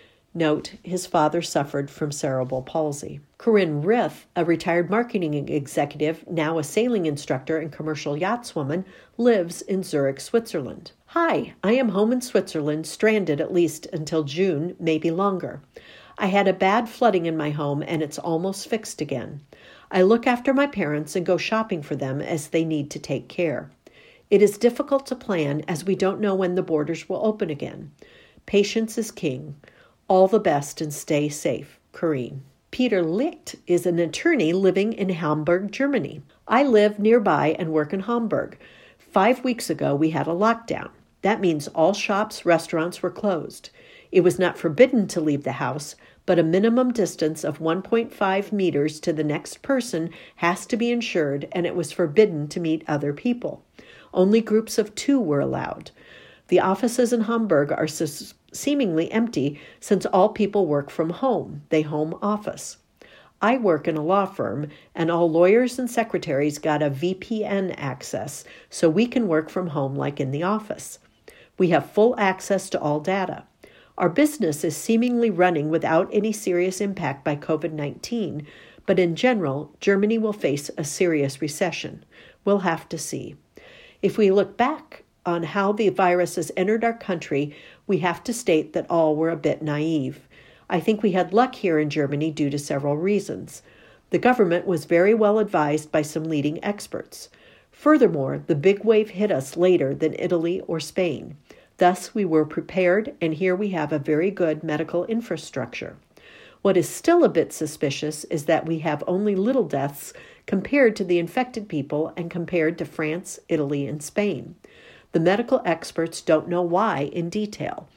Speaker 1: Note, his father suffered from cerebral palsy. Corinne Rith, a retired marketing executive, now a sailing instructor and commercial yachtswoman, lives in Zurich, Switzerland. "Hi, I am home in Switzerland, stranded at least until June, maybe longer. I had a bad flooding in my home and it's almost fixed again. I look after my parents and go shopping for them as they need to take care. It is difficult to plan as we don't know when the borders will open again. Patience is king. All the best and stay safe, Corinne." Peter Licht is an attorney living in Hamburg, Germany. "I live nearby and work in Hamburg. Five weeks ago, we had a lockdown. That means all shops, restaurants were closed. It was not forbidden to leave the house, but a minimum distance of one point five meters to the next person has to be ensured, and it was forbidden to meet other people. Only groups of two were allowed. The offices in Hamburg are sus- seemingly empty since all people work from home, they home office. I work in a law firm, and all lawyers and secretaries got a V P N access, so we can work from home like in the office. We have full access to all data. Our business is seemingly running without any serious impact by covid nineteen, but in general, Germany will face a serious recession. We'll have to see. If we look back on how the virus has entered our country, we have to state that all were a bit naive. I think we had luck here in Germany due to several reasons. The government was very well advised by some leading experts. Furthermore, the big wave hit us later than Italy or Spain. Thus, we were prepared, and here we have a very good medical infrastructure. What is still a bit suspicious is that we have only little deaths compared to the infected people and compared to France, Italy, and Spain. The medical experts don't know why in detail.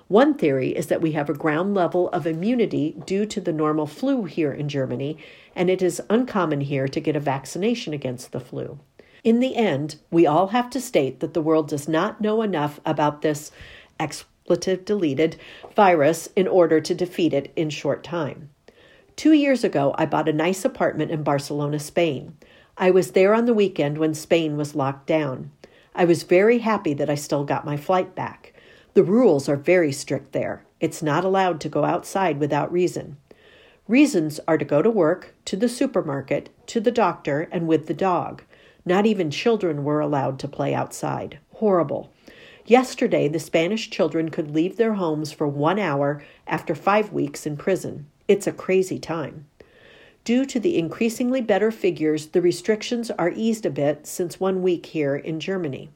Speaker 1: One theory is that we have a ground level of immunity due to the normal flu here in Germany, and it is uncommon here to get a vaccination against the flu. In the end, we all have to state that the world does not know enough about this expletive deleted virus in order to defeat it in short time. Two years ago, I bought a nice apartment in Barcelona, Spain. I was there on the weekend when Spain was locked down. I was very happy that I still got my flight back. The rules are very strict there. It's not allowed to go outside without reason. Reasons are to go to work, to the supermarket, to the doctor, and with the dog. Not even children were allowed to play outside. Horrible. Yesterday, the Spanish children could leave their homes for one hour after five weeks in prison. It's a crazy time. Due to the increasingly better figures, the restrictions are eased a bit since one week here in Germany.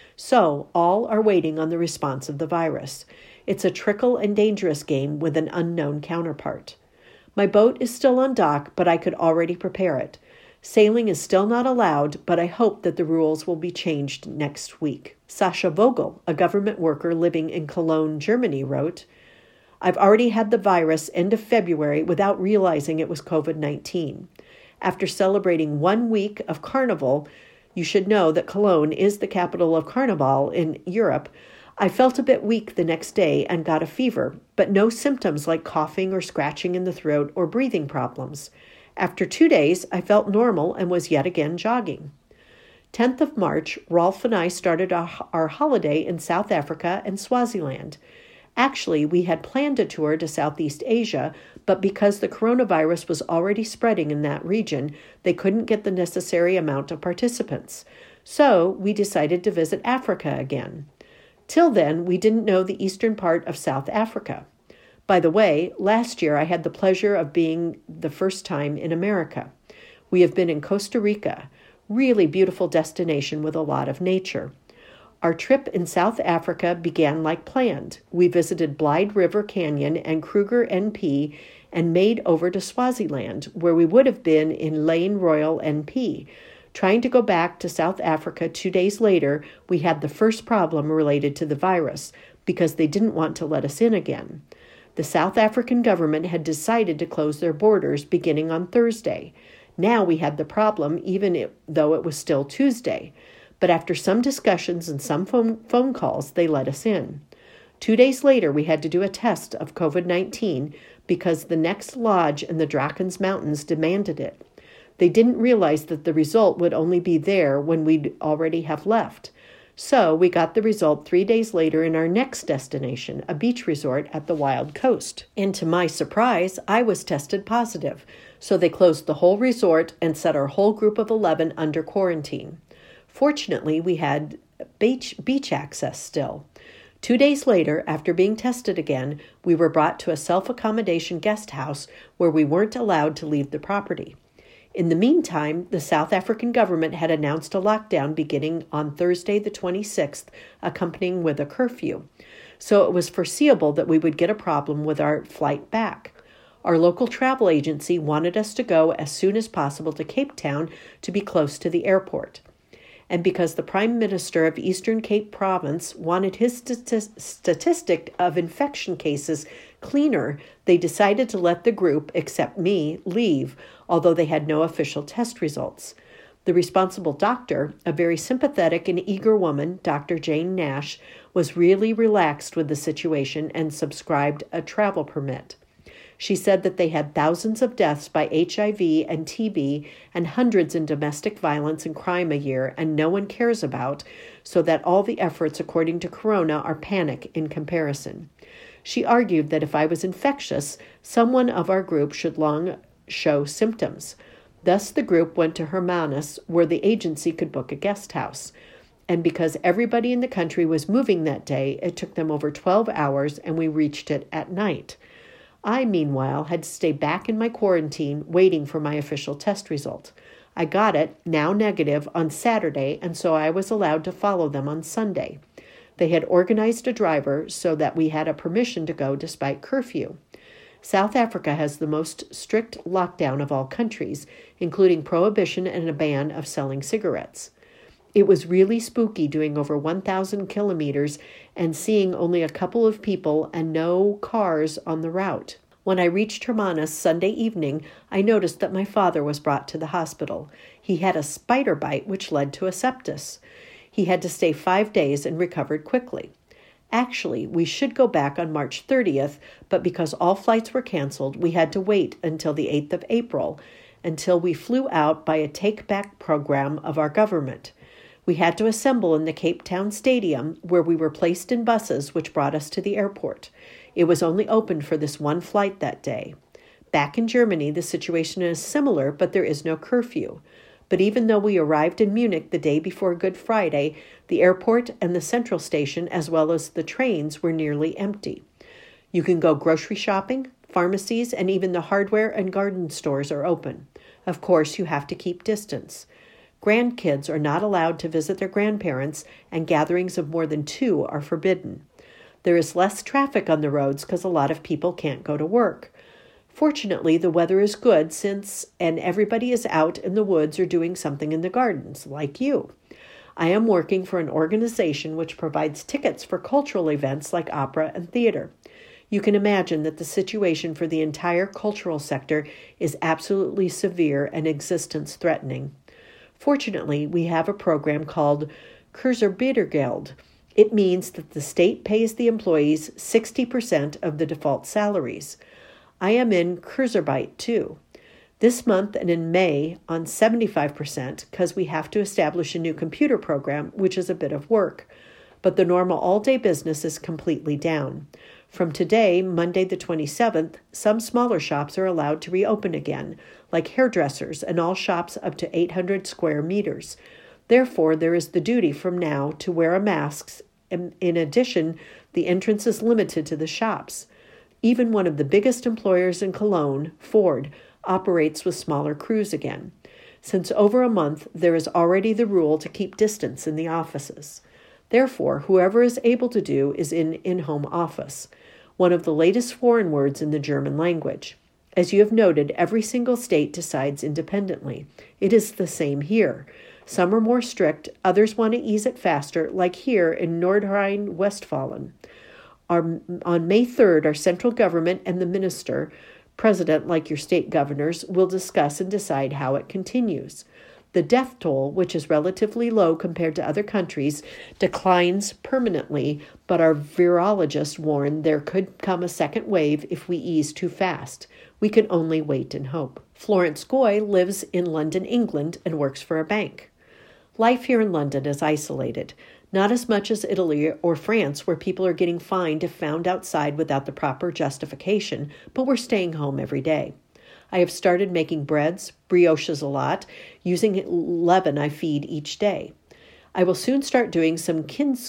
Speaker 1: So, all are waiting on the response of the virus. It's a trickle and dangerous game with an unknown counterpart. My boat is still on dock, but I could already prepare it. Sailing is still not allowed, but I hope that the rules will be changed next week. Sascha Vogel, a government worker living in Cologne, Germany, wrote, "I've already had the virus end of February without realizing it was covid nineteen. After celebrating one week of Carnival, you should know that Cologne is the capital of Carnival in Europe. I felt a bit weak the next day and got a fever, but no symptoms like coughing or scratching in the throat or breathing problems. After two days, I felt normal and was yet again jogging." tenth of March, Rolf and I started our, our holiday in South Africa and Swaziland. Actually, we had planned a tour to Southeast Asia, but because the coronavirus was already spreading in that region, they couldn't get the necessary amount of participants. So we decided to visit Africa again. Till then, we didn't know the eastern part of South Africa. By the way, last year I had the pleasure of being the first time in America. We have been in Costa Rica, really beautiful destination with a lot of nature. Our trip in South Africa began like planned. We visited Blyde River Canyon and Kruger N P and made over to Swaziland, where we would have been in Lane Royal N P. Trying to go back to South Africa two days later, we had the first problem related to the virus because they didn't want to let us in again. The South African government had decided to close their borders beginning on Thursday. Now we had the problem even though it was still Tuesday. But after some discussions and some phone, phone calls, they let us in. Two days later, we had to do a test of covid nineteen because the next lodge in the Drakens Mountains demanded it. They didn't realize that the result would only be there when we'd already have left. So we got the result three days later in our next destination, a beach resort at the Wild Coast. And to my surprise, I was tested positive. So they closed the whole resort and set our whole group of eleven under quarantine. Fortunately, we had beach, beach access still. Two days later, after being tested again, we were brought to a self-accommodation guest house where we weren't allowed to leave the property. In the meantime, the South African government had announced a lockdown beginning on Thursday the twenty-sixth, accompanying with a curfew. So it was foreseeable that we would get a problem with our flight back. Our local travel agency wanted us to go as soon as possible to Cape Town to be close to the airport. And because the Prime Minister of Eastern Cape Province wanted his stati- statistic of infection cases cleaner, they decided to let the group, except me, leave, although they had no official test results. The responsible doctor, a very sympathetic and eager woman, Doctor Jane Nash, was really relaxed with the situation and subscribed a travel permit. She said that they had thousands of deaths by H I V and T B and hundreds in domestic violence and crime a year, and no one cares about, so that all the efforts, according to Corona, are panic in comparison. She argued that if I was infectious, someone of our group should long show symptoms. Thus, the group went to Hermanus, where the agency could book a guest house. And because everybody in the country was moving that day, it took them over twelve hours, and we reached it at night. I, meanwhile, had to stay back in my quarantine waiting for my official test result. I got it, now negative, on Saturday, and so I was allowed to follow them on Sunday. They had organized a driver so that we had a permission to go despite curfew. South Africa has the most strict lockdown of all countries, including prohibition and a ban of selling cigarettes. It was really spooky doing over one thousand kilometers and seeing only a couple of people and no cars on the route. When I reached Hermanus Sunday evening, I noticed that my father was brought to the hospital. He had a spider bite which led to a sepsis. He had to stay five days and recovered quickly. Actually, we should go back on March thirtieth, but because all flights were canceled, we had to wait until the eighth of April, until we flew out by a take-back program of our government. We had to assemble in the Cape Town Stadium, where we were placed in buses which brought us to the airport. It was only open for this one flight that day. Back in Germany, the situation is similar, but there is no curfew. But even though we arrived in Munich the day before Good Friday, the airport and the central station, as well as the trains, were nearly empty. You can go grocery shopping, pharmacies, and even the hardware and garden stores are open. Of course, you have to keep distance. Grandkids are not allowed to visit their grandparents, and gatherings of more than two are forbidden. There is less traffic on the roads because a lot of people can't go to work. Fortunately, the weather is good since, and everybody is out in the woods or doing something in the gardens, like you. I am working for an organization which provides tickets for cultural events like opera and theater. You can imagine that the situation for the entire cultural sector is absolutely severe and existence-threatening. Fortunately, we have a program called Kurzarbeitergeld. It means that the state pays the employees sixty percent of the default salaries. I am in Kurzarbeit too. This month and in May on seventy-five percent because we have to establish a new computer program, which is a bit of work. But the normal all-day business is completely down. From today, Monday the twenty-seventh, some smaller shops are allowed to reopen again, like hairdressers and all shops up to eight hundred square meters. Therefore, there is the duty from now to wear a mask. In addition, the entrance is limited to the shops. Even one of the biggest employers in Cologne, Ford, operates with smaller crews again. Since over a month, there is already the rule to keep distance in the offices. Therefore, whoever is able to do is in in-home office, one of the latest foreign words in the German language. As you have noted, every single state decides independently. It is the same here. Some are more strict, others want to ease it faster, like here in Nordrhein-Westfalen. Our, on May third, our central government and the minister, president, like your state governors, will discuss and decide how it continues. The death toll, which is relatively low compared to other countries, declines permanently, but our virologists warn there could come a second wave if we ease too fast. We can only wait and hope. Florence Goy lives in London, England, and works for a bank. Life here in London is isolated. Not as much as Italy or France, where people are getting fined if found outside without the proper justification, but we're staying home every day. I have started making breads, brioches a lot, using leaven I feed each day. I will soon start doing some kins-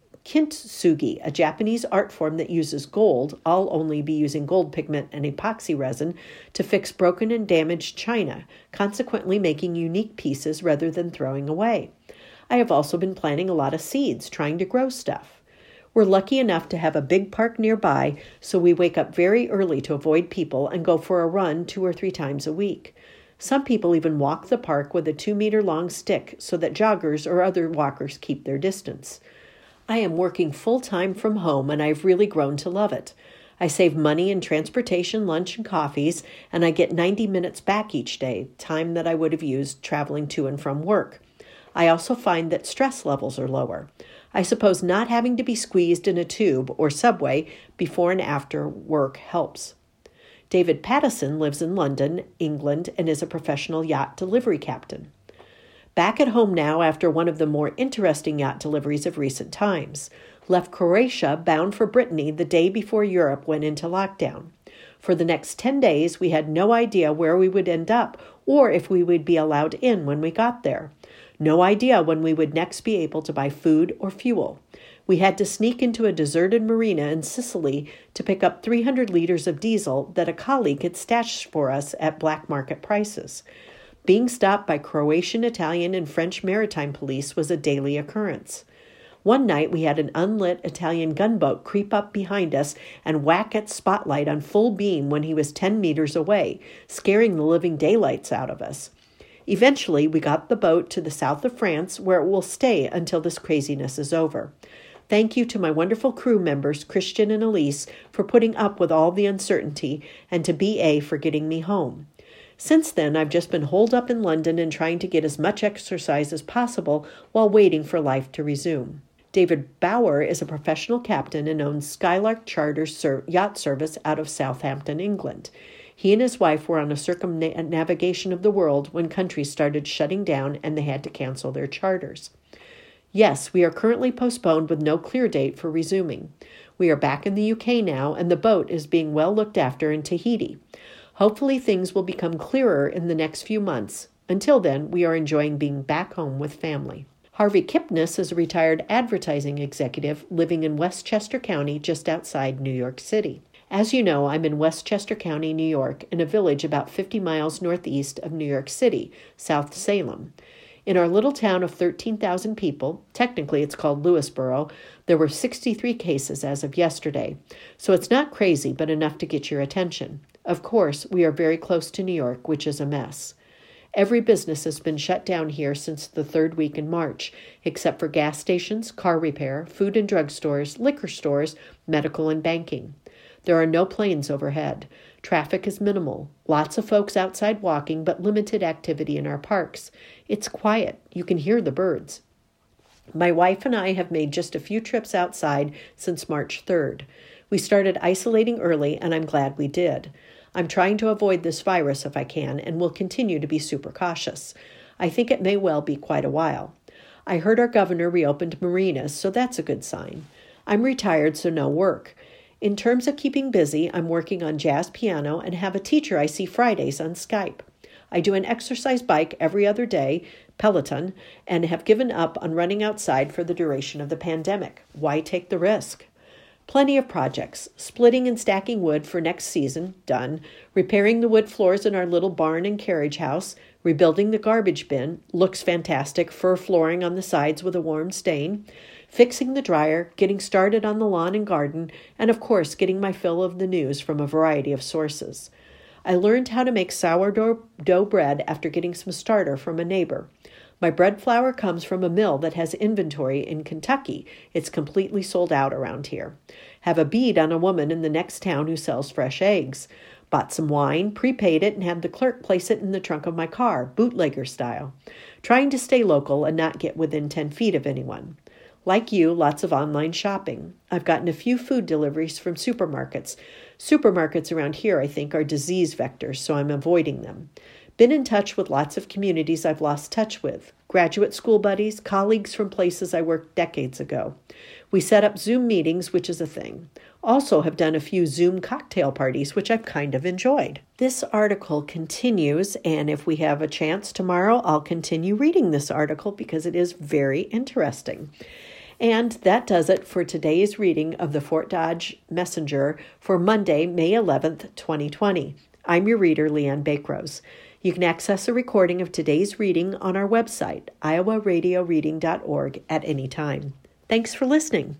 Speaker 1: kintsugi, a Japanese art form that uses gold. I'll only be using gold pigment and epoxy resin to fix broken and damaged china, consequently making unique pieces rather than throwing away. I have also been planting a lot of seeds, trying to grow stuff. We're lucky enough to have a big park nearby, so we wake up very early to avoid people and go for a run two or three times a week. Some people even walk the park with a two-meter-long stick so that joggers or other walkers keep their distance. I am working full-time from home, and I've really grown to love it. I save money in transportation, lunch, and coffees, and I get ninety minutes back each day, time that I would have used traveling to and from work. I also find that stress levels are lower. I suppose not having to be squeezed in a tube or subway before and after work helps. David Pattison lives in London, England, and is a professional yacht delivery captain. Back at home now after one of the more interesting yacht deliveries of recent times. Left Croatia bound for Brittany the day before Europe went into lockdown. For the next ten days, we had no idea where we would end up or if we would be allowed in when we got there. No idea when we would next be able to buy food or fuel. We had to sneak into a deserted marina in Sicily to pick up three hundred liters of diesel that a colleague had stashed for us at black market prices. Being stopped by Croatian, Italian, and French maritime police was a daily occurrence. One night we had an unlit Italian gunboat creep up behind us and whack at Spotlight on full beam when he was ten meters away, scaring the living daylights out of us. Eventually, we got the boat to the south of France, where it will stay until this craziness is over. Thank you to my wonderful crew members, Christian and Elise, for putting up with all the uncertainty, and to B A for getting me home. Since then, I've just been holed up in London and trying to get as much exercise as possible while waiting for life to resume. David Bauer is a professional captain and owns Skylark Charter Ser- Yacht Service out of Southampton, England. He and his wife were on a circumnavigation of the world when countries started shutting down and they had to cancel their charters. Yes, we are currently postponed with no clear date for resuming. We are back in the U K now, and the boat is being well looked after in Tahiti. Hopefully things will become clearer in the next few months. Until then, we are enjoying being back home with family. Harvey Kipnis is a retired advertising executive living in Westchester County, just outside New York City. As you know, I'm in Westchester County, New York, in a village about fifty miles northeast of New York City, South Salem. In our little town of thirteen thousand people, technically it's called Lewisboro, there were sixty-three cases as of yesterday. So it's not crazy, but enough to get your attention. Of course, we are very close to New York, which is a mess. Every business has been shut down here since the third week in March, except for gas stations, car repair, food and drug stores, liquor stores, medical and banking. There are no planes overhead. Traffic is minimal. Lots of folks outside walking, but limited activity in our parks. It's quiet. You can hear the birds. My wife and I have made just a few trips outside since March third. We started isolating early, and I'm glad we did. I'm trying to avoid this virus if I can, and will continue to be super cautious. I think it may well be quite a while. I heard our governor reopened marinas, so that's a good sign. I'm retired, so no work. In terms of keeping busy, I'm working on jazz piano and have a teacher I see Fridays on Skype. I do an exercise bike every other day, Peloton, and have given up on running outside for the duration of the pandemic. Why take the risk? Plenty of projects. Splitting and stacking wood for next season, done. Repairing the wood floors in our little barn and carriage house. Rebuilding the garbage bin. Looks fantastic. Fur flooring on the sides with a warm stain. Fixing the dryer, getting started on the lawn and garden, and of course getting my fill of the news from a variety of sources. I learned how to make sourdough dough bread after getting some starter from a neighbor. My bread flour comes from a mill that has inventory in Kentucky. It's completely sold out around here. Have a bead on a woman in the next town who sells fresh eggs. Bought some wine, prepaid it, and had the clerk place it in the trunk of my car, bootlegger style. Trying to stay local and not get within ten feet of anyone. Like you, lots of online shopping. I've gotten a few food deliveries from supermarkets. Supermarkets around here, I think, are disease vectors, so I'm avoiding them. Been in touch with lots of communities I've lost touch with. Graduate school buddies, colleagues from places I worked decades ago. We set up Zoom meetings, which is a thing. Also have done a few Zoom cocktail parties, which I've kind of enjoyed. This article continues, and if we have a chance tomorrow, I'll continue reading this article because it is very interesting. And that does it for today's reading of the Fort Dodge Messenger for Monday, May eleventh, twenty twenty. I'm your reader, Leanne Bakrose. You can access a recording of today's reading on our website, iowa radio reading dot org, at any time. Thanks for listening.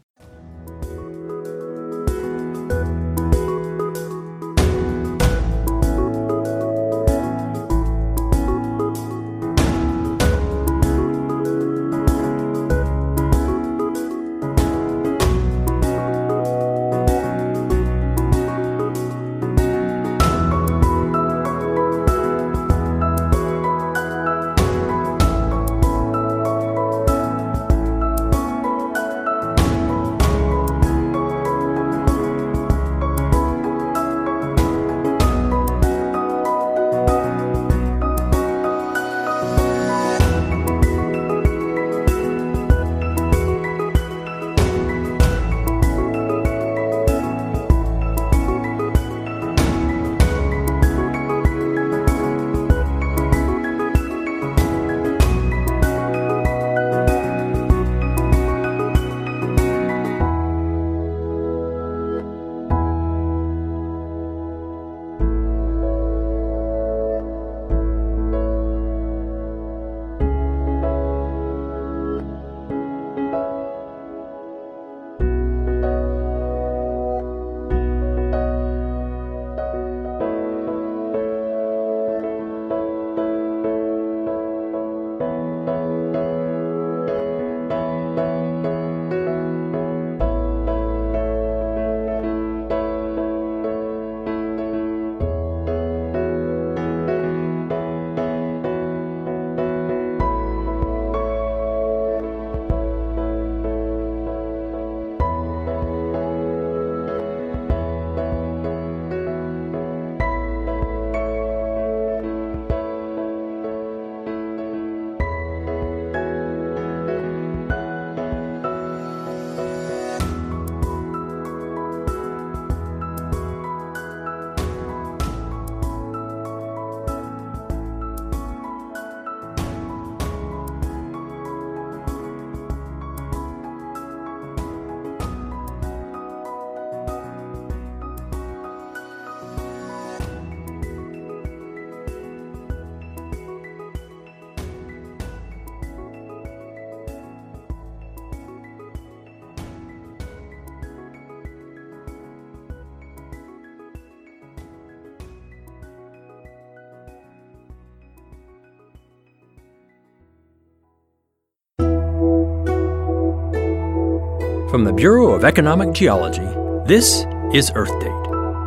Speaker 2: From the Bureau of Economic Geology, this is Earth Date.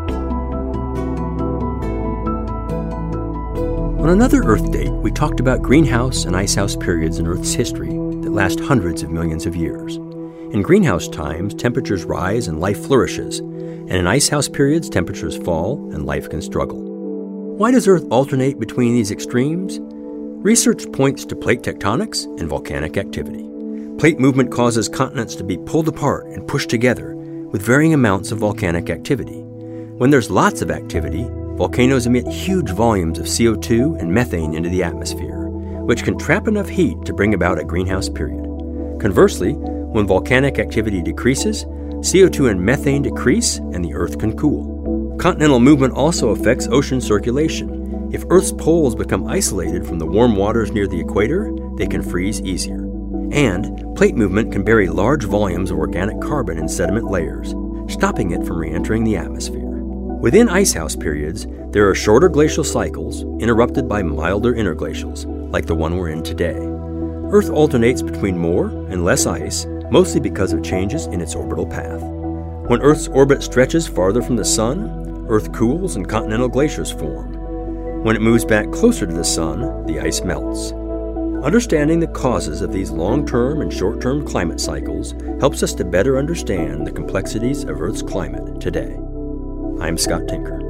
Speaker 2: On another Earth Date, we talked about greenhouse and icehouse periods in Earth's history that last hundreds of millions of years. In greenhouse times, temperatures rise and life flourishes, and in icehouse periods, temperatures fall and life can struggle. Why does Earth alternate between these extremes? Research points to plate tectonics and volcanic activity. Plate movement causes continents to be pulled apart and pushed together with varying amounts of volcanic activity. When there's lots of activity, volcanoes emit huge volumes of C O two and methane into the atmosphere, which can trap enough heat to bring about a greenhouse period. Conversely, when volcanic activity decreases, C O two and methane decrease and the Earth can cool. Continental movement also affects ocean circulation. If Earth's poles become isolated from the warm waters near the equator, they can freeze easier. And plate movement can bury large volumes of organic carbon in sediment layers, stopping it from re-entering the atmosphere. Within icehouse periods, there are shorter glacial cycles interrupted by milder interglacials, like the one we're in today. Earth alternates between more and less ice, mostly because of changes in its orbital path. When Earth's orbit stretches farther from the Sun, Earth cools and continental glaciers form. When it moves back closer to the Sun, the ice melts. Understanding the causes of these long-term and short-term climate cycles helps us to better understand the complexities of Earth's climate today. I'm Scott Tinker.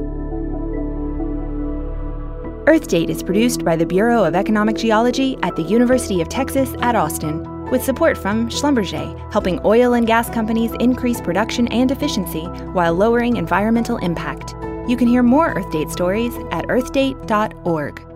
Speaker 3: Earth Date is produced by the Bureau of Economic Geology at the University of Texas at Austin, with support from Schlumberger, helping oil and gas companies increase production and efficiency while lowering environmental impact. You can hear more Earth Date stories at earth date dot org.